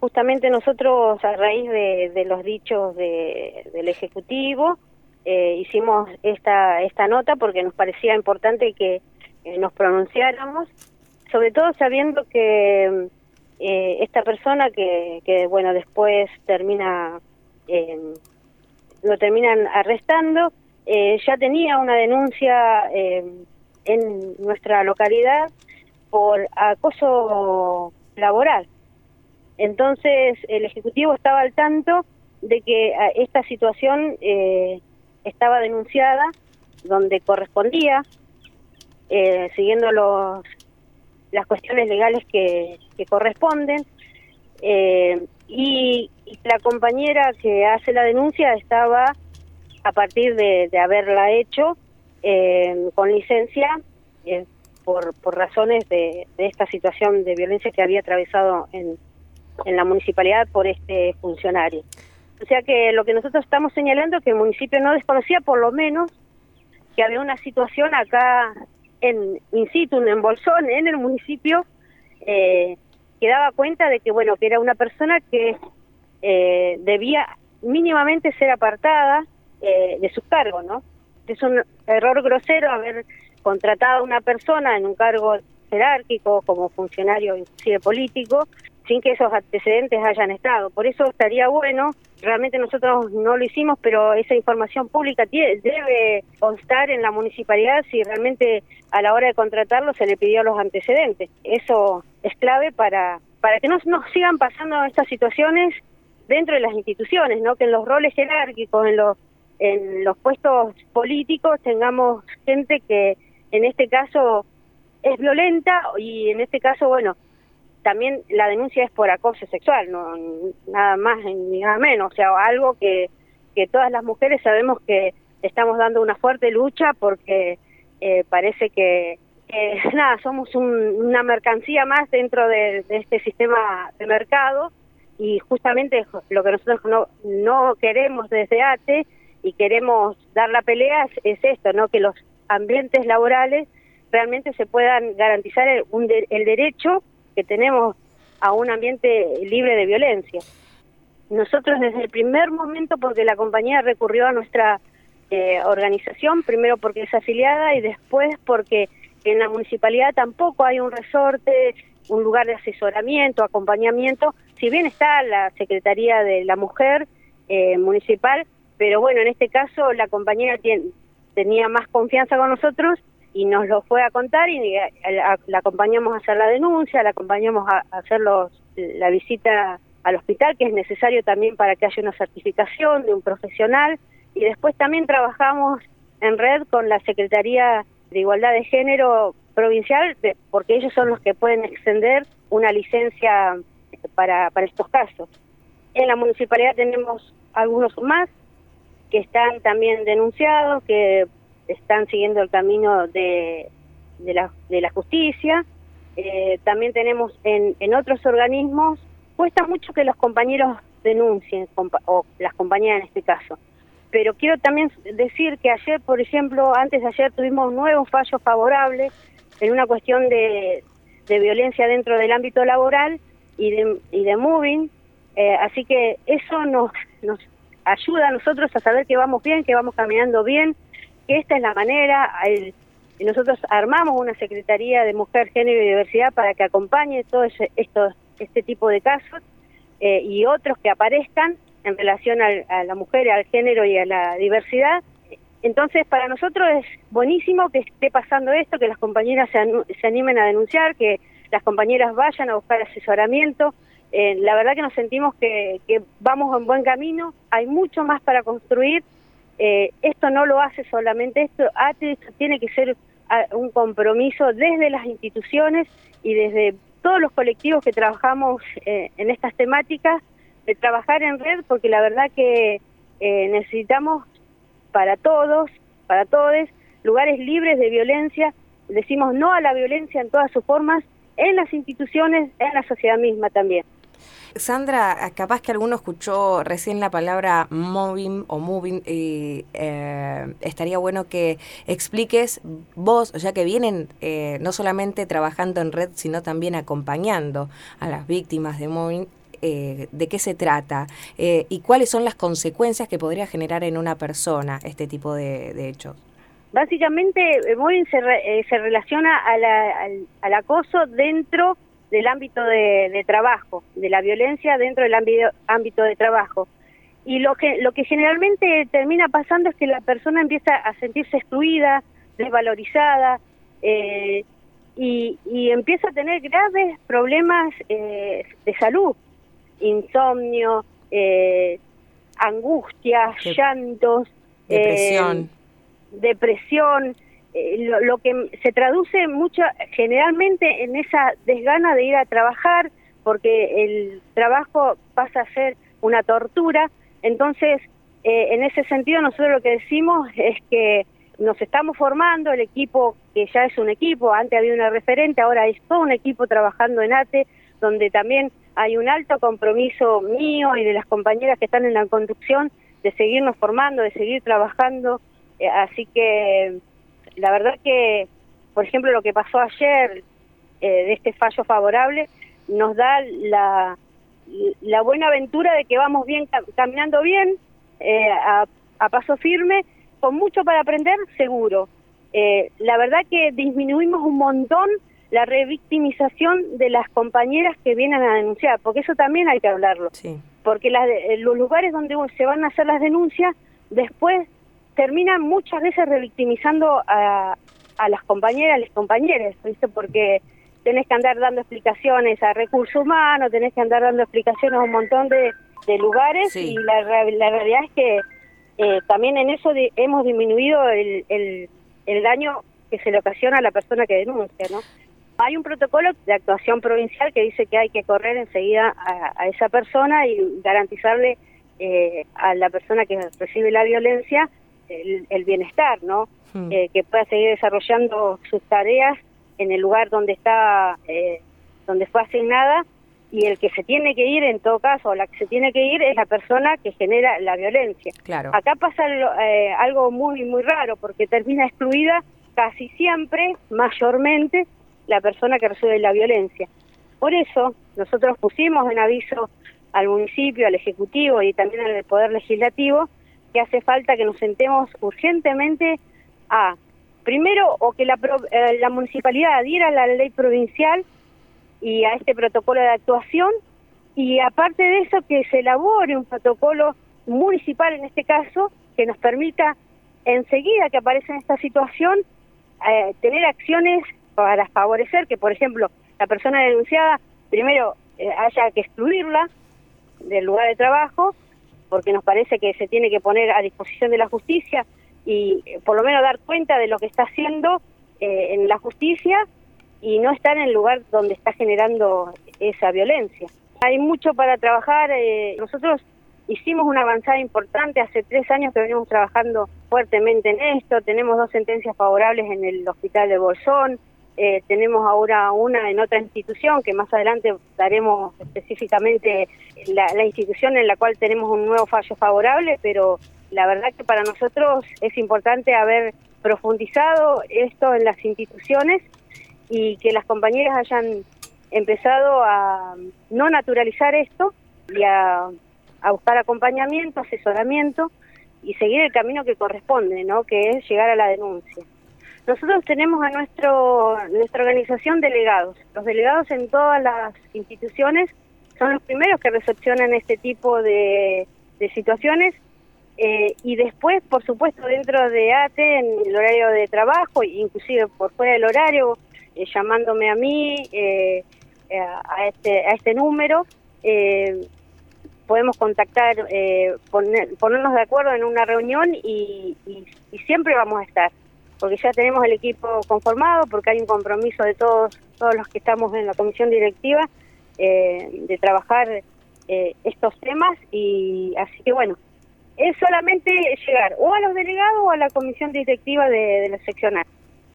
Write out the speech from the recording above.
justamente nosotros, a raíz de los dichos del Ejecutivo, hicimos esta nota porque nos parecía importante que nos pronunciáramos, sobre todo sabiendo que esta persona que bueno, después lo terminan arrestando, ya tenía una denuncia en nuestra localidad por acoso laboral. Entonces el Ejecutivo estaba al tanto de que esta situación estaba denunciada donde correspondía, siguiendo las cuestiones legales que corresponden, y la compañera que hace la denuncia estaba, a partir de haberla hecho, con licencia, por razones de esta situación de violencia que había atravesado en la municipalidad por este funcionario. O sea que lo que nosotros estamos señalando es que el municipio no desconocía, por lo menos, que había una situación acá in situ, en Bolsón, en el municipio, que daba cuenta de que, bueno, que era una persona que debía mínimamente ser apartada de su cargo, ¿no? Es un error grosero haber contratado a una persona en un cargo jerárquico como funcionario, inclusive político, sin que esos antecedentes hayan estado. Por eso estaría bueno, realmente nosotros no lo hicimos, pero esa información pública debe constar en la municipalidad si realmente a la hora de contratarlo se le pidió los antecedentes. Eso es clave para que no nos sigan pasando estas situaciones dentro de las instituciones, ¿no? Que en los roles jerárquicos, en los puestos políticos, tengamos gente que en este caso es violenta, y en este caso, bueno, también la denuncia es por acoso sexual, no nada más ni nada menos, o sea, algo que todas las mujeres sabemos que estamos dando una fuerte lucha, porque parece que nada, somos una mercancía más dentro de este sistema de mercado, y justamente lo que nosotros no queremos desde ATE y queremos dar la pelea es esto, ¿no? Que los ambientes laborales realmente se puedan garantizar el derecho que tenemos a un ambiente libre de violencia. Nosotros desde el primer momento, porque la compañía recurrió a nuestra organización, primero porque es afiliada y después porque en la municipalidad tampoco hay un resorte, un lugar de asesoramiento, acompañamiento, si bien está la Secretaría de la Mujer municipal, pero bueno, en este caso la compañera tenía más confianza con nosotros y nos lo fue a contar, y la acompañamos a hacer la denuncia, la acompañamos a hacer la visita al hospital, que es necesario también para que haya una certificación de un profesional, y después también trabajamos en red con la Secretaría de Igualdad de Género provincial, porque ellos son los que pueden extender una licencia para estos casos. En la municipalidad tenemos algunos más que están también denunciados, que están siguiendo el camino de la justicia. También tenemos en otros organismos. Cuesta mucho que los compañeros denuncien, o las compañeras en este caso, pero quiero también decir que ayer, por ejemplo, antes de ayer tuvimos un nuevo fallo favorable en una cuestión de violencia dentro del ámbito laboral y de moving, así que eso nos ayuda a nosotros a saber que vamos bien, que vamos caminando bien, que esta es la manera. Nosotros armamos una Secretaría de Mujer, Género y Diversidad para que acompañe todo este tipo de casos y otros que aparezcan en relación a la mujer, al género y a la diversidad. Entonces, para nosotros es buenísimo que esté pasando esto, que las compañeras se animen a denunciar, que las compañeras vayan a buscar asesoramiento. La verdad que nos sentimos que vamos en buen camino, hay mucho más para construir. Esto no lo hace solamente esto tiene que ser un compromiso desde las instituciones y desde todos los colectivos que trabajamos en estas temáticas, de trabajar en red, porque la verdad que necesitamos para todos, lugares libres de violencia. Decimos no a la violencia en todas sus formas, en las instituciones, en la sociedad misma también. Sandra, capaz que alguno escuchó recién la palabra moving o moving, estaría bueno que expliques vos, ya que vienen no solamente trabajando en red, sino también acompañando a las víctimas de moving, de qué se trata y cuáles son las consecuencias que podría generar en una persona este tipo de hechos. Básicamente, mobbing se relaciona al acoso dentro del ámbito de trabajo, de la violencia dentro del ámbito de trabajo. Y lo que generalmente termina pasando es que la persona empieza a sentirse excluida, desvalorizada, y empieza a tener graves problemas de salud, insomnio, angustias, llantos, depresión, lo que se traduce generalmente en esa desgana de ir a trabajar, porque el trabajo pasa a ser una tortura. Entonces, en ese sentido, nosotros lo que decimos es que nos estamos formando, el equipo que ya es un equipo, antes había una referente, ahora es todo un equipo trabajando en ATE, donde también hay un alto compromiso mío y de las compañeras que están en la conducción de seguirnos formando, de seguir trabajando. Así que la verdad que, por ejemplo, lo que pasó ayer, de este fallo favorable, nos da la buena aventura de que vamos bien, caminando bien, a paso firme, con mucho para aprender, seguro. La verdad que disminuimos un montón la revictimización de las compañeras que vienen a denunciar, porque eso también hay que hablarlo. Sí. Porque los lugares donde se van a hacer las denuncias, después terminan muchas veces revictimizando a las compañeras, a los compañeros, ¿viste? Porque tenés que andar dando explicaciones a recursos humanos, tenés que andar dando explicaciones a un montón de lugares, sí. Y la realidad es que también en eso hemos disminuido el daño que se le ocasiona a la persona que denuncia, ¿no? Hay un protocolo de actuación provincial que dice que hay que correr enseguida a esa persona y garantizarle a la persona que recibe la violencia el bienestar, ¿no? Que pueda seguir desarrollando sus tareas en el lugar donde está, donde fue asignada, y el que se tiene que ir, en todo caso, o la que se tiene que ir es la persona que genera la violencia. Claro. Acá pasa algo muy, muy raro, porque termina excluida casi siempre, mayormente, la persona que recibe la violencia. Por eso, nosotros pusimos en aviso al municipio, al Ejecutivo y también al Poder Legislativo, que hace falta que nos sentemos urgentemente primero, o que la municipalidad adhiera a la ley provincial y a este protocolo de actuación, y aparte de eso que se elabore un protocolo municipal en este caso, que nos permita enseguida que aparece en esta situación, tener acciones para favorecer que, por ejemplo, la persona denunciada, primero haya que excluirla del lugar de trabajo, porque nos parece que se tiene que poner a disposición de la justicia y por lo menos dar cuenta de lo que está haciendo en la justicia, y no estar en el lugar donde está generando esa violencia. Hay mucho para trabajar. Nosotros hicimos una avanzada importante, hace 3 años que venimos trabajando fuertemente en esto. Tenemos 2 sentencias favorables en el hospital de Bolsón, tenemos ahora una en otra institución, que más adelante daremos específicamente la institución en la cual tenemos un nuevo fallo favorable, pero la verdad que para nosotros es importante haber profundizado esto en las instituciones y que las compañeras hayan empezado a no naturalizar esto y a buscar acompañamiento, asesoramiento y seguir el camino que corresponde, ¿no? Que es llegar a la denuncia. Nosotros tenemos a nuestra organización delegados. Los delegados en todas las instituciones son los primeros que recepcionan este tipo de situaciones, y después, por supuesto, dentro de ATE, en el horario de trabajo, inclusive por fuera del horario, llamándome a mí, a este número, podemos contactar, ponernos de acuerdo en una reunión y siempre vamos a estar, porque ya tenemos el equipo conformado, porque hay un compromiso de todos los que estamos en la comisión directiva de trabajar estos temas, y así que bueno, es solamente llegar o a los delegados o a la comisión directiva de la seccional.